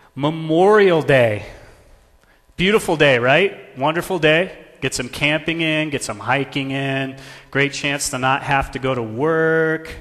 Memorial Day. Beautiful day, right? Wonderful day. Get some camping in, get some hiking in. Great chance to not have to go to work.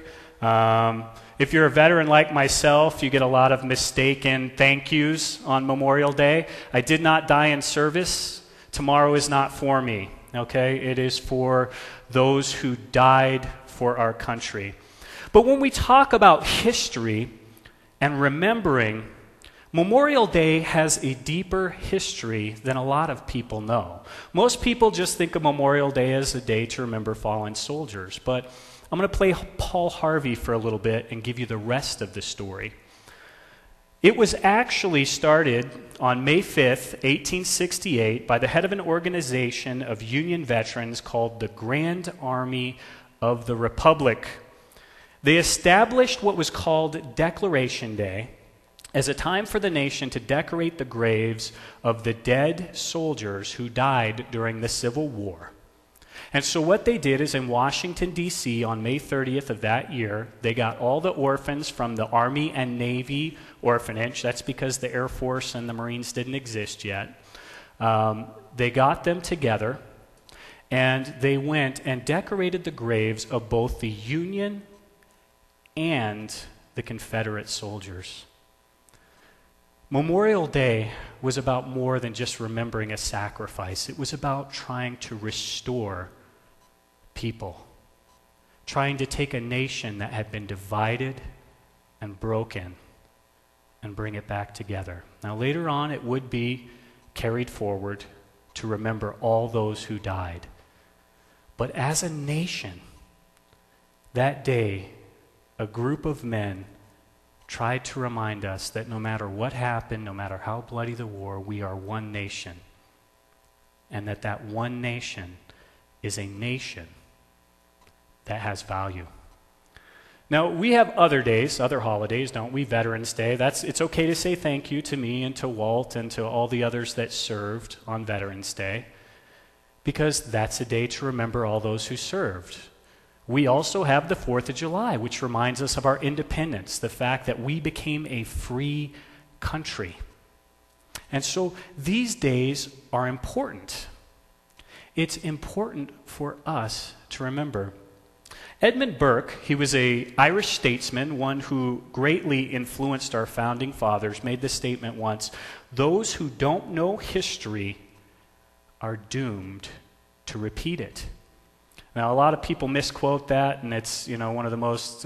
If you're a veteran like myself, you get a lot of mistaken thank yous on Memorial Day. I did not die in service. Tomorrow is not for me, okay? It is for those who died for our country. But when we talk about history and remembering, Memorial Day has a deeper history than a lot of people know. Most people just think of Memorial Day as a day to remember fallen soldiers, but I'm going to play Paul Harvey for a little bit and give you the rest of the story. It was actually started on May 5th, 1868, by the head of an organization of Union veterans called the Grand Army of the Republic. They established what was called Declaration Day as a time for the nation to decorate the graves of the dead soldiers who died during the Civil War. And so what they did is in Washington, D.C., on May 30th of that year, they got all the orphans from the Army and Navy orphanage. That's because the Air Force and the Marines didn't exist yet. They got them together, and they went and decorated the graves of both the Union and the Confederate soldiers. Memorial Day was about more than just remembering a sacrifice. It was about trying to restore people, trying to take a nation that had been divided and broken and bring it back together. Now, later on, it would be carried forward to remember all those who died. But as a nation, that day, a group of men tried to remind us that no matter what happened, no matter how bloody the war, we are one nation. And that one nation is a nation that has value. Now, we have other days, other holidays, don't we? Veterans Day. It's okay to say thank you to me and to Walt and to all the others that served on Veterans Day, because that's a day to remember all those who served. We also have the 4th of July, which reminds us of our independence, the fact that we became a free country. And so these days are important. It's important for us to remember. Edmund Burke, he was an Irish statesman, one who greatly influenced our founding fathers, made this statement once: those who don't know history are doomed to repeat it. Now, a lot of people misquote that, and it's one of the most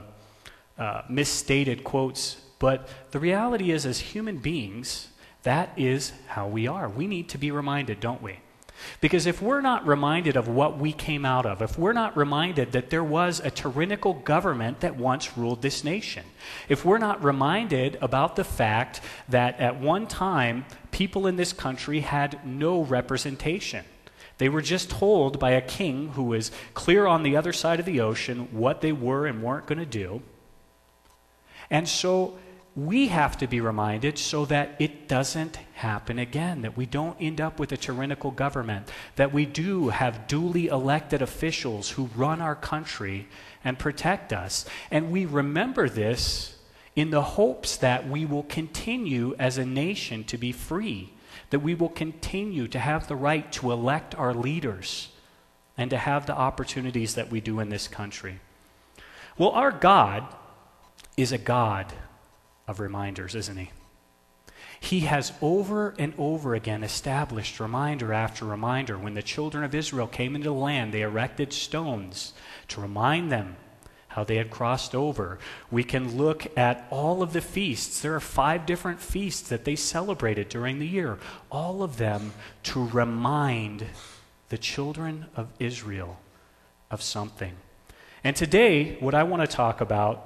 misstated quotes. But the reality is, as human beings, that is how we are. We need to be reminded, don't we? Because if we're not reminded of what we came out of, if we're not reminded that there was a tyrannical government that once ruled this nation, if we're not reminded about the fact that at one time people in this country had no representation, they were just told by a king who was clear on the other side of the ocean what they were and weren't going to do. And so we have to be reminded so that it doesn't happen again, that we don't end up with a tyrannical government, that we do have duly elected officials who run our country and protect us. And we remember this in the hopes that we will continue as a nation to be free, that we will continue to have the right to elect our leaders and to have the opportunities that we do in this country. Well, our God is a God of reminders, isn't he? He has over and over again established reminder after reminder. When the children of Israel came into the land, they erected stones to remind them how they had crossed over. We can look at all of the feasts. There are 5 different feasts that they celebrated during the year, all of them to remind the children of Israel of something. And today, what I want to talk about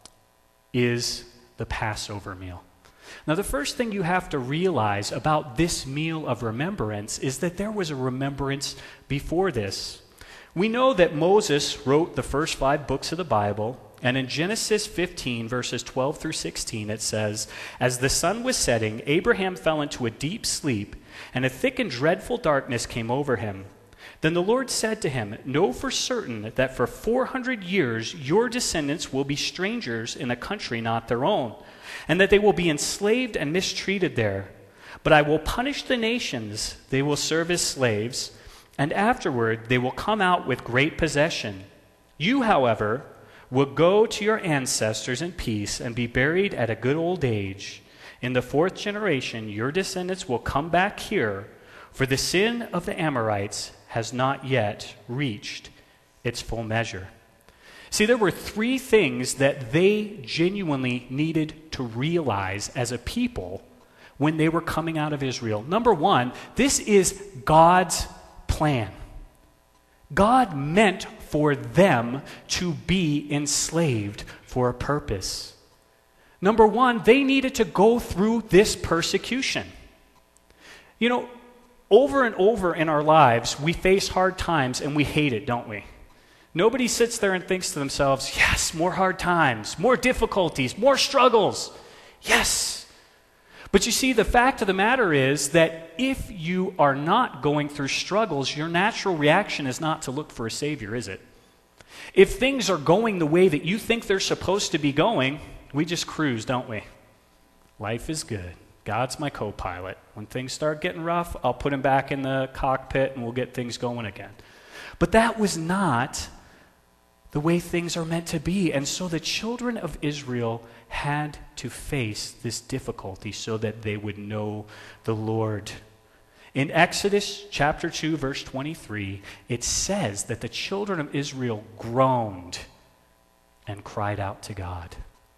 is the Passover meal. Now, the first thing you have to realize about this meal of remembrance is that there was a remembrance before this. We know that Moses wrote the first 5 books of the Bible, and in Genesis 15, verses 12 through 16, it says, "As the sun was setting, Abraham fell into a deep sleep, and a thick and dreadful darkness came over him. Then the Lord said to him, "Know for certain that for 400 years your descendants will be strangers in a country not their own, and that they will be enslaved and mistreated there. But I will punish the nations they will serve as slaves, and afterward they will come out with great possession. You, however, will go to your ancestors in peace and be buried at a good old age. In the 4th generation your descendants will come back here, for the sin of the Amorites has not yet reached its full measure." See, there were 3 things that they genuinely needed to realize as a people when they were coming out of Israel. Number 1, this is God's plan. God meant for them to be enslaved for a purpose. Number 1, they needed to go through this persecution. You know, over and over in our lives, we face hard times and we hate it, don't we? Nobody sits there and thinks to themselves, yes, more hard times, more difficulties, more struggles. Yes. But you see, the fact of the matter is that if you are not going through struggles, your natural reaction is not to look for a Savior, is it? If things are going the way that you think they're supposed to be going, we just cruise, don't we? Life is good. God's my co-pilot. When things start getting rough, I'll put him back in the cockpit and we'll get things going again. But that was not the way things are meant to be. And so the children of Israel had to face this difficulty so that they would know the Lord. In Exodus chapter 2, verse 23, it says that the children of Israel groaned and cried out to God.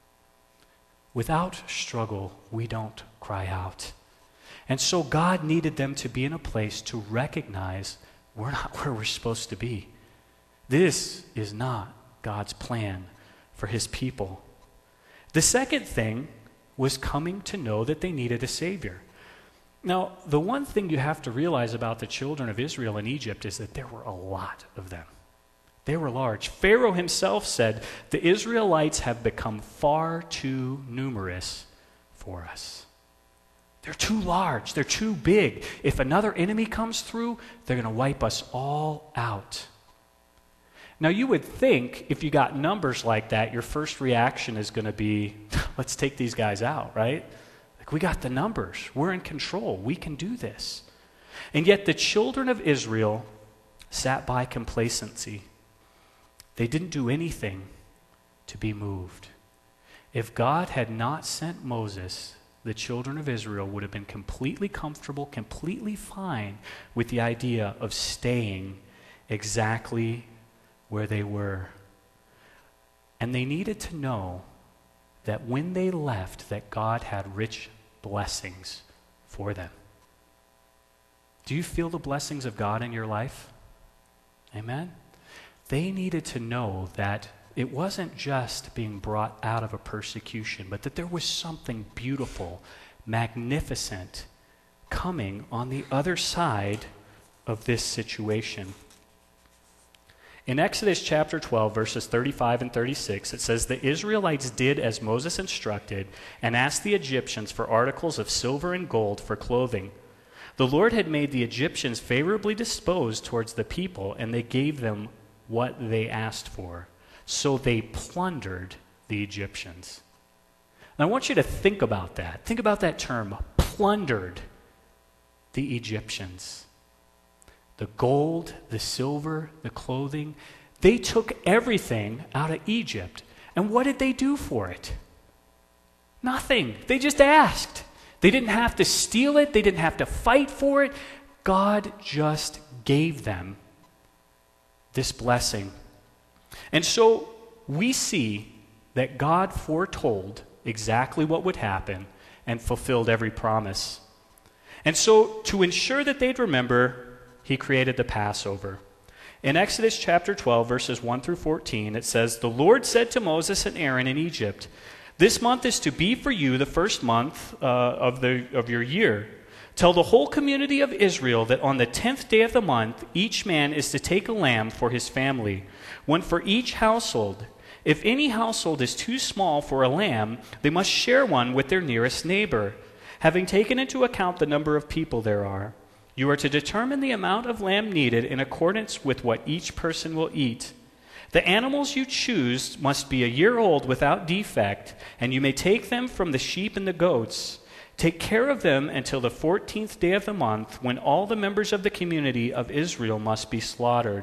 Without struggle, we don't cry out. And so God needed them to be in a place to recognize we're not where we're supposed to be. This is not God's plan for his people. The second thing was coming to know that they needed a Savior. Now, the one thing you have to realize about the children of Israel in Egypt is that there were a lot of them. They were large. Pharaoh himself said, "The Israelites have become far too numerous for us." They're too large. They're too big. If another enemy comes through, they're going to wipe us all out. Now, you would think if you got numbers like that, your first reaction is going to be, let's take these guys out, right? Like, we got the numbers. We're in control. We can do this. And yet the children of Israel sat by complacency. They didn't do anything to be moved. If God had not sent Moses, the children of Israel would have been completely comfortable, completely fine with the idea of staying exactly where they were. And they needed to know that when they left, that God had rich blessings for them. Do you feel the blessings of God in your life? Amen? They needed to know that it wasn't just being brought out of a persecution, but that there was something beautiful, magnificent, coming on the other side of this situation. In Exodus chapter 12, verses 35 and 36, it says, "The Israelites did as Moses instructed and asked the Egyptians for articles of silver and gold for clothing. The Lord had made the Egyptians favorably disposed towards the people, and they gave them what they asked for. So they plundered the Egyptians." Now I want you to think about that. Think about that term, plundered the Egyptians. The gold, the silver, the clothing, they took everything out of Egypt. And what did they do for it? Nothing. They just asked. They didn't have to steal it. They didn't have to fight for it. God just gave them this blessing. And so we see that God foretold exactly what would happen and fulfilled every promise. And so to ensure that they'd remember, he created the Passover. In Exodus chapter 12, verses 1 through 14, it says, "The Lord said to Moses and Aaron in Egypt, 'This month is to be for you the first month of your year. Tell the whole community of Israel that on the 10th day of the month, each man is to take a lamb for his family, one for each household. If any household is too small for a lamb, they must share one with their nearest neighbor, having taken into account the number of people there are. You are to determine the amount of lamb needed in accordance with what each person will eat. The animals you choose must be a year old without defect, and you may take them from the sheep and the goats. Take care of them until the 14th day of the month, when all the members of the community of Israel must be slaughtered.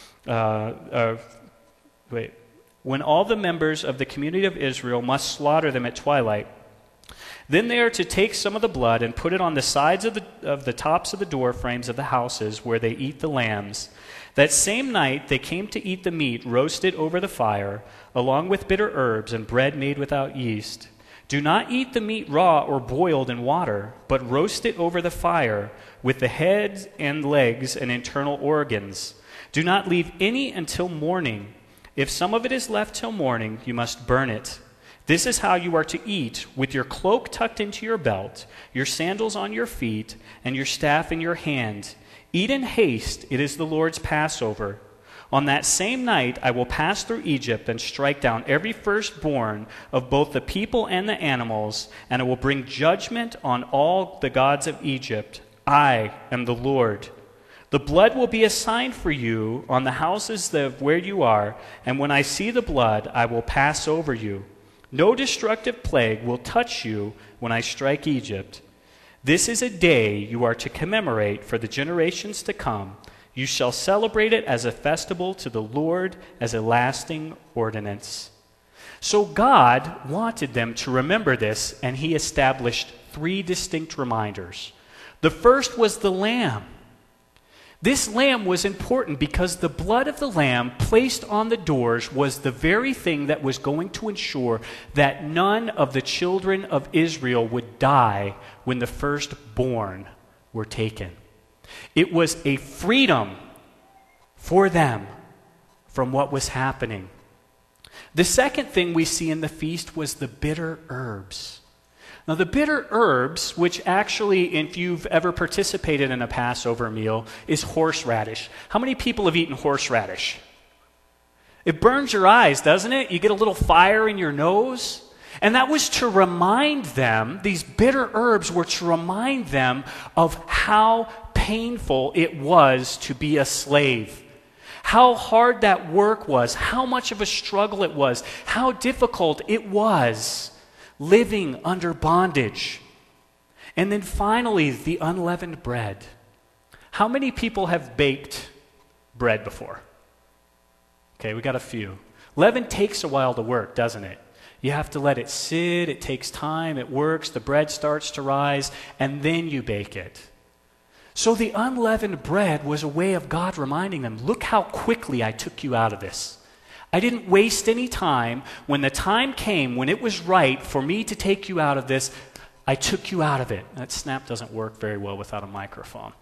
When all the members of the community of Israel must slaughter them at twilight. Then they are to take some of the blood and put it on the sides of the tops of the door frames of the houses where they eat the lambs. That same night they came to eat the meat roasted over the fire, along with bitter herbs and bread made without yeast. Do not eat the meat raw or boiled in water, but roast it over the fire with the head and legs and internal organs. Do not leave any until morning. If some of it is left till morning, you must burn it. This is how you are to eat, with your cloak tucked into your belt, your sandals on your feet, and your staff in your hand. Eat in haste, it is the Lord's Passover. On that same night I will pass through Egypt and strike down every firstborn of both the people and the animals, and I will bring judgment on all the gods of Egypt. I am the Lord. The blood will be a sign for you on the houses where you are, and when I see the blood, I will pass over you. No destructive plague will touch you when I strike Egypt. This is a day you are to commemorate for the generations to come. You shall celebrate it as a festival to the Lord, as a lasting ordinance. So God wanted them to remember this, and he established 3 distinct reminders. The first was the lamb. This lamb was important because the blood of the lamb placed on the doors was the very thing that was going to ensure that none of the children of Israel would die when the firstborn were taken. It was a freedom for them from what was happening. The second thing we see in the feast was the bitter herbs. Now, the bitter herbs, which actually, if you've ever participated in a Passover meal, is horseradish. How many people have eaten horseradish? It burns your eyes, doesn't it? You get a little fire in your nose. And that was to remind them, these bitter herbs were to remind them of how painful it was to be a slave. How hard that work was, how much of a struggle it was, how difficult it was living under bondage. And then finally, the unleavened bread. How many people have baked bread before? Okay, we got a few. Leaven takes a while to work, doesn't it? You have to let it sit, it takes time, it works, the bread starts to rise, and then you bake it. So the unleavened bread was a way of God reminding them, look how quickly I took you out of this. I didn't waste any time. When the time came, when it was right for me to take you out of this, I took you out of it. That snap doesn't work very well without a microphone.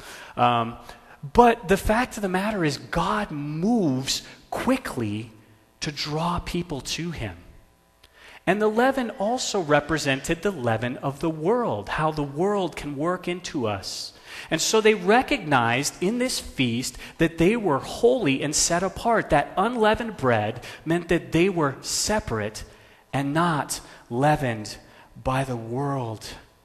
But the fact of the matter is, God moves quickly to draw people to him. And the leaven also represented the leaven of the world, how the world can work into us. And so they recognized in this feast that they were holy and set apart. That unleavened bread meant that they were separate and not leavened by the world.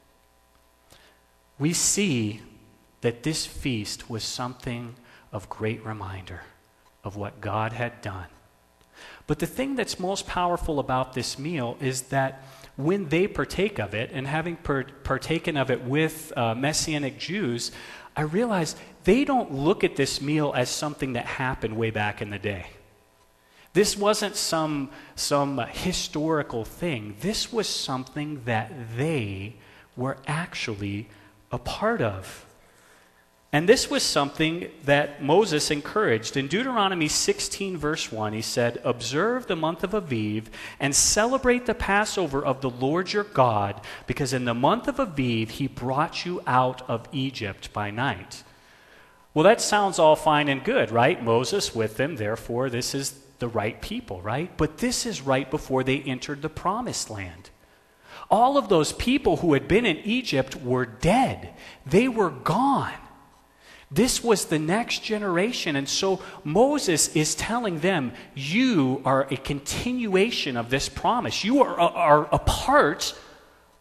We see that this feast was something of great reminder of what God had done. But the thing that's most powerful about this meal is that when they partake of it, and having partaken of it with Messianic Jews, I realize they don't look at this meal as something that happened way back in the day. This wasn't some historical thing. This was something that they were actually a part of. And this was something that Moses encouraged. In Deuteronomy 16, verse 1, he said, "Observe the month of Aviv and celebrate the Passover of the Lord your God, because in the month of Aviv he brought you out of Egypt by night." Well, that sounds all fine and good, right? Moses with them, therefore this is the right people, right? But this is right before they entered the promised land. All of those people who had been in Egypt were dead. They were gone. This was the next generation, and so Moses is telling them, you are a continuation of this promise. You are a part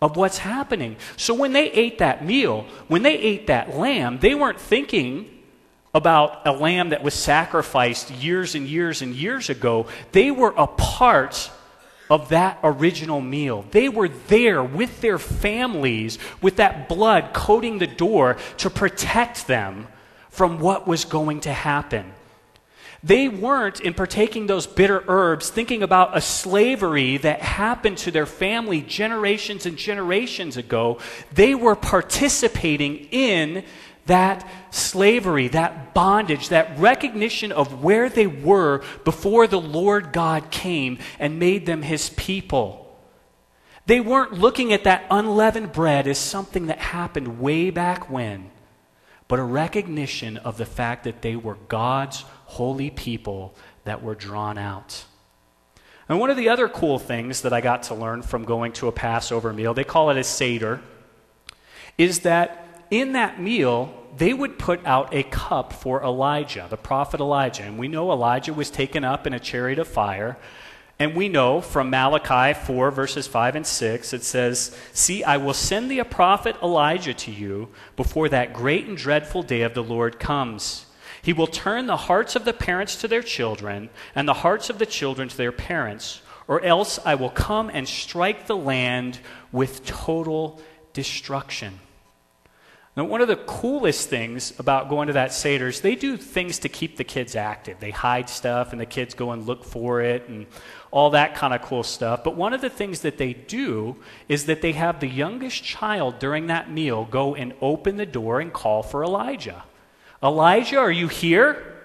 of what's happening. So when they ate that meal, when they ate that lamb, they weren't thinking about a lamb that was sacrificed years and years and years ago. They were a part of that original meal. They were there with their families, with that blood coating the door to protect them from what was going to happen. They weren't, in partaking those bitter herbs, thinking about a slavery that happened to their family generations and generations ago. They were participating in that slavery, that bondage, that recognition of where they were before the Lord God came and made them his people. They weren't looking at that unleavened bread as something that happened way back when, but a recognition of the fact that they were God's holy people that were drawn out. And one of the other cool things that I got to learn from going to a Passover meal, they call it a Seder, is that in that meal, they would put out a cup for Elijah, the prophet Elijah. And we know Elijah was taken up in a chariot of fire. And we know from Malachi 4, verses 5 and 6, it says, "See, I will send thee a prophet Elijah to you before that great and dreadful day of the Lord comes. He will turn the hearts of the parents to their children, and the hearts of the children to their parents, or else I will come and strike the land with total destruction." Now, one of the coolest things about going to that Seder is they do things to keep the kids active. They hide stuff, and the kids go and look for it, and all that kind of cool stuff. But one of the things that they do is that they have the youngest child during that meal go and open the door and call for Elijah. "Elijah, are you here?"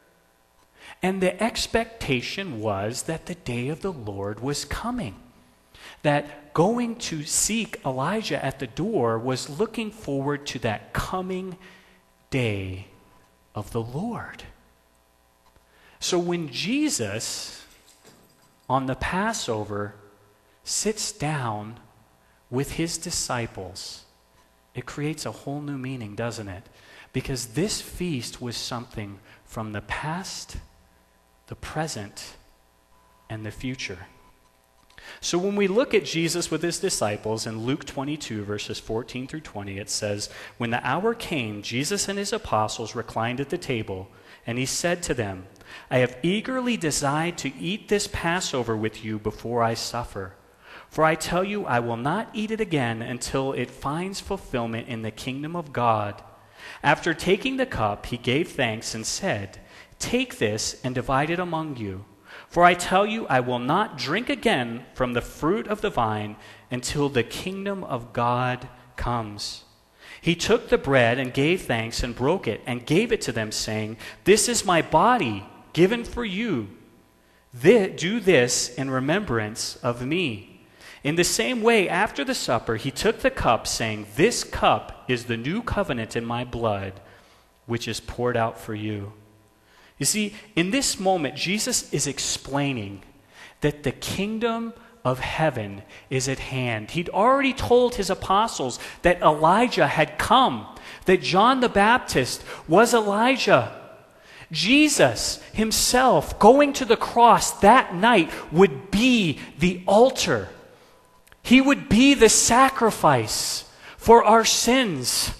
And the expectation was that the day of the Lord was coming. That going to seek Elijah at the door was looking forward to that coming day of the Lord. So when Jesus, on the Passover, sits down with his disciples, it creates a whole new meaning, doesn't it? Because this feast was something from the past, the present, and the future. So when we look at Jesus with his disciples in Luke 22, verses 14 through 20, it says, "When the hour came, Jesus and his apostles reclined at the table, and he said to them, 'I have eagerly desired to eat this Passover with you before I suffer. For I tell you, I will not eat it again until it finds fulfillment in the kingdom of God.' After taking the cup, he gave thanks and said, 'Take this and divide it among you. For I tell you, I will not drink again from the fruit of the vine until the kingdom of God comes.' He took the bread and gave thanks and broke it and gave it to them, saying, 'This is my body given for you. Do this in remembrance of me.' In the same way, after the supper, he took the cup, saying, 'This cup is the new covenant in my blood, which is poured out for you.'" You see, in this moment, Jesus is explaining that the kingdom of heaven is at hand. He'd already told his apostles that Elijah had come, that John the Baptist was Elijah. Jesus himself, going to the cross that night, would be the altar. He would be the sacrifice for our sins.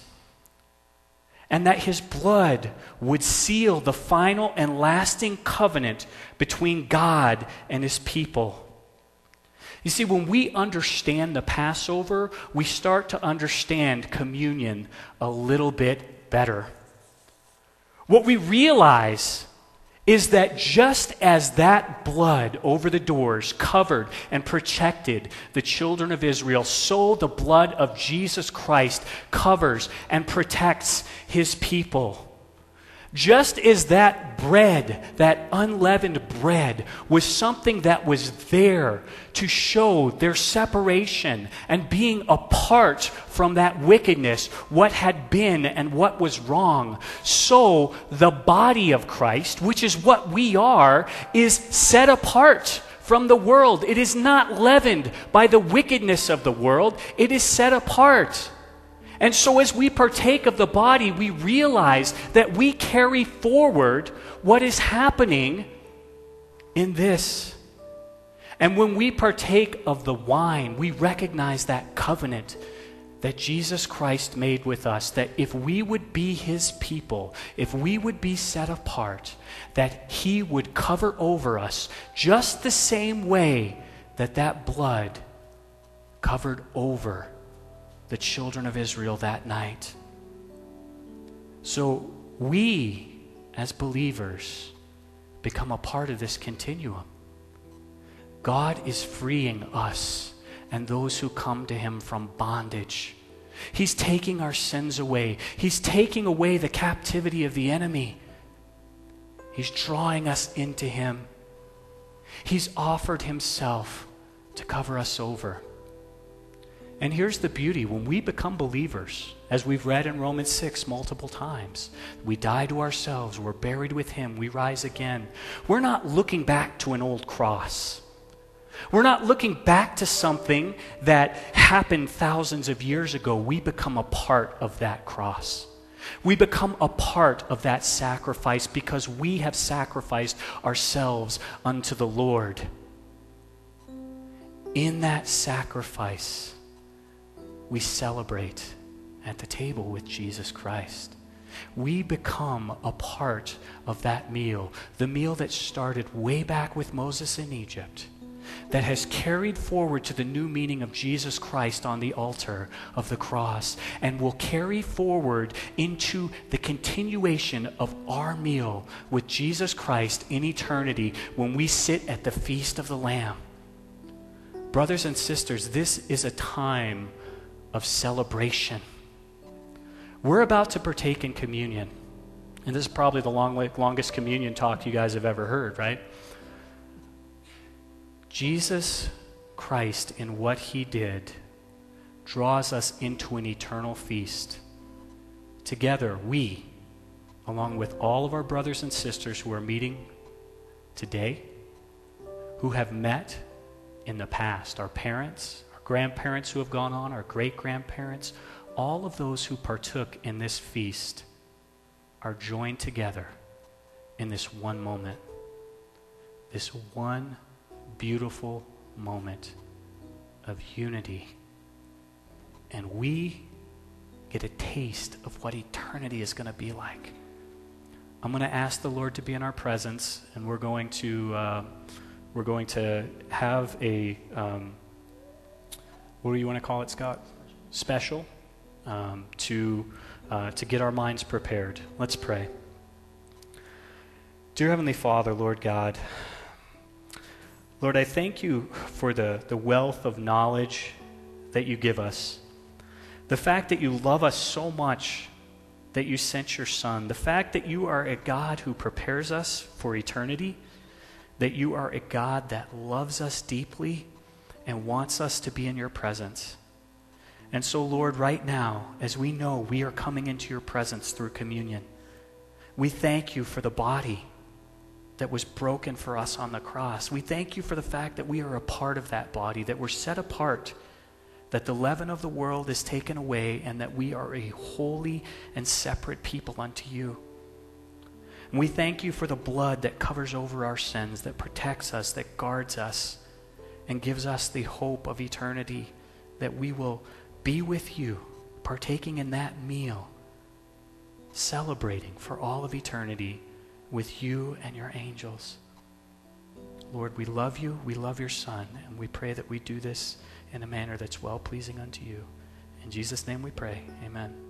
And that his blood would seal the final and lasting covenant between God and his people. You see, when we understand the Passover, we start to understand communion a little bit better. What we realize is that just as that blood over the doors covered and protected the children of Israel, so the blood of Jesus Christ covers and protects his people. Just as that bread, that unleavened bread, was something that was there to show their separation and being apart from that wickedness, what had been and what was wrong, so the body of Christ, which is what we are, is set apart from the world. It is not leavened by the wickedness of the world. It is set apart. And so as we partake of the body, we realize that we carry forward what is happening in this. And when we partake of the wine, we recognize that covenant that Jesus Christ made with us, that if we would be his people, if we would be set apart, that he would cover over us just the same way that that blood covered over the children of Israel that night. So we, as believers, become a part of this continuum. God is freeing us and those who come to him from bondage. He's taking our sins away. He's taking away the captivity of the enemy. He's drawing us into him. He's offered himself to cover us over. And here's the beauty. When we become believers, as we've read in Romans 6 multiple times, we die to ourselves, we're buried with him, we rise again. We're not looking back to an old cross. We're not looking back to something that happened thousands of years ago. We become a part of that cross. We become a part of that sacrifice because we have sacrificed ourselves unto the Lord. In that sacrifice, we celebrate at the table with Jesus Christ. We become a part of that meal, the meal that started way back with Moses in Egypt, that has carried forward to the new meaning of Jesus Christ on the altar of the cross, and will carry forward into the continuation of our meal with Jesus Christ in eternity when we sit at the feast of the Lamb. Brothers and sisters, this is a time of celebration. We're about to partake in communion. And this is probably the longest communion talk you guys have ever heard, right? Jesus Christ, in what he did, draws us into an eternal feast. Together, we, along with all of our brothers and sisters who are meeting today, who have met in the past, our parents, our grandparents who have gone on, our great-grandparents, all of those who partook in this feast are joined together in this one moment, this one beautiful moment of unity. And we get a taste of what eternity is going to be like. I'm going to ask the Lord to be in our presence, and we're going to have a what do you want to call it, Scott? Special to get our minds prepared. Let's pray. Dear Heavenly Father, Lord God, Lord, I thank you for the wealth of knowledge that you give us. The fact that you love us so much that you sent your Son. The fact that you are a God who prepares us for eternity. That you are a God that loves us deeply and wants us to be in your presence. And so, Lord, right now, as we know we are coming into your presence through communion, we thank you for the body that was broken for us on the cross. We thank you for the fact that we are a part of that body, that we're set apart, that the leaven of the world is taken away, and that we are a holy and separate people unto you. And we thank you for the blood that covers over our sins, that protects us, that guards us, and gives us the hope of eternity, that we will be with you, partaking in that meal, celebrating for all of eternity with you and your angels. Lord, we love you, we love your Son, and we pray that we do this in a manner that's well-pleasing unto you. In Jesus' name we pray, amen.